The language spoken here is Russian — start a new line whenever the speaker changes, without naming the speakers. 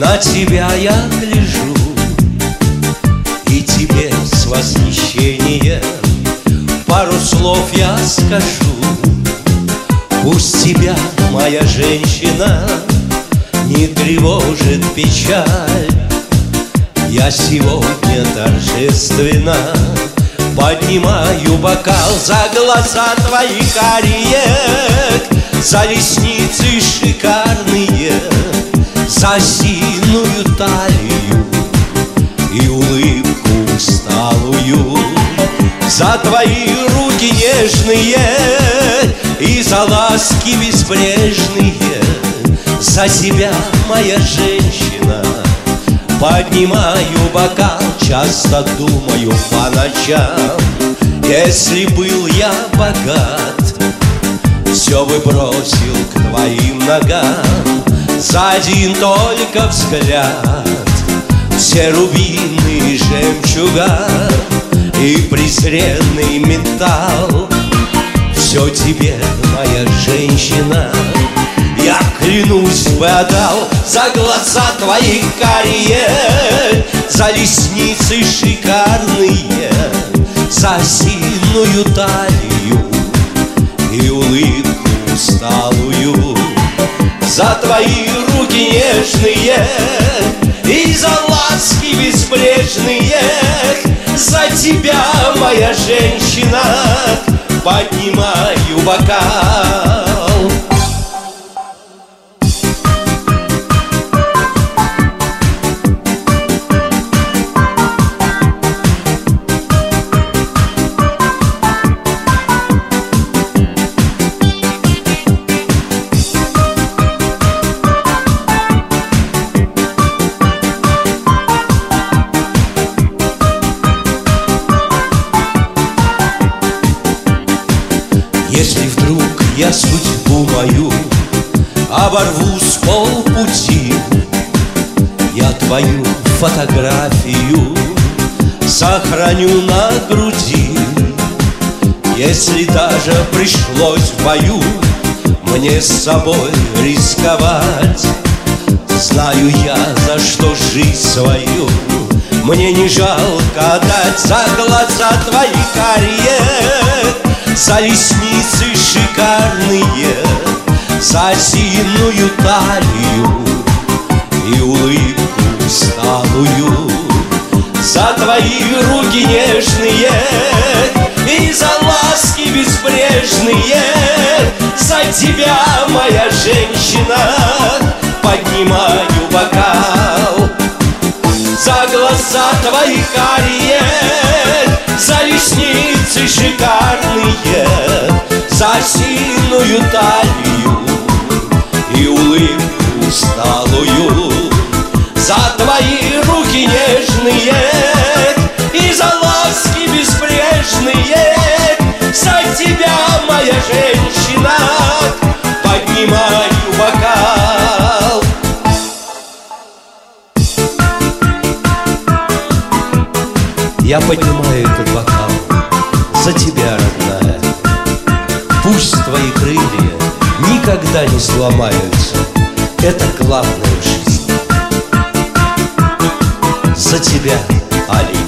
На тебя я гляжу, и тебе с восхищением пару слов я скажу. Пусть тебя, моя женщина, не тревожит печаль. Я сегодня торжественно поднимаю бокал за глаза твои карие, за ресницы шикарные, за сильную талию и улыбку усталую, за твои руки нежные и за ласки безбрежные. За тебя, моя женщина, поднимаю бокал, часто думаю по ночам. Если был я богат, все бы бросил к твоим ногам. За один только взгляд все рубины и жемчуга и презренный металл. Все тебе, моя женщина, я клянусь бы отдал. За глаза твои карие, за ресницы шикарные, за сильную талию и улыбку усталую, за твои руки нежные и за ласки безбрежные. За тебя, моя женщина, поднимаю бокал. Если вдруг я судьбу мою оборву с полпути, я твою фотографию сохраню на груди. Если даже пришлось в бою мне с собой рисковать, знаю я, за что жизнь свою мне не жалко отдать. За глаза твои карие, за ресницы шикарные, за сильную талию и улыбку усталую, за твои руки нежные и за ласки безбрежные. За тебя, моя женщина, поднимаю бокал. За глаза твои карие, за ресницы шикарные, за сильную талию и улыбку усталую, за твои руки нежные и за ласки безбрежные. За тебя, моя женщина, поднимаю бокал. Я поднимаю этот бокал за тебя, родная. Пусть твои крылья никогда не сломаются, это главное в жизни. За тебя, Али.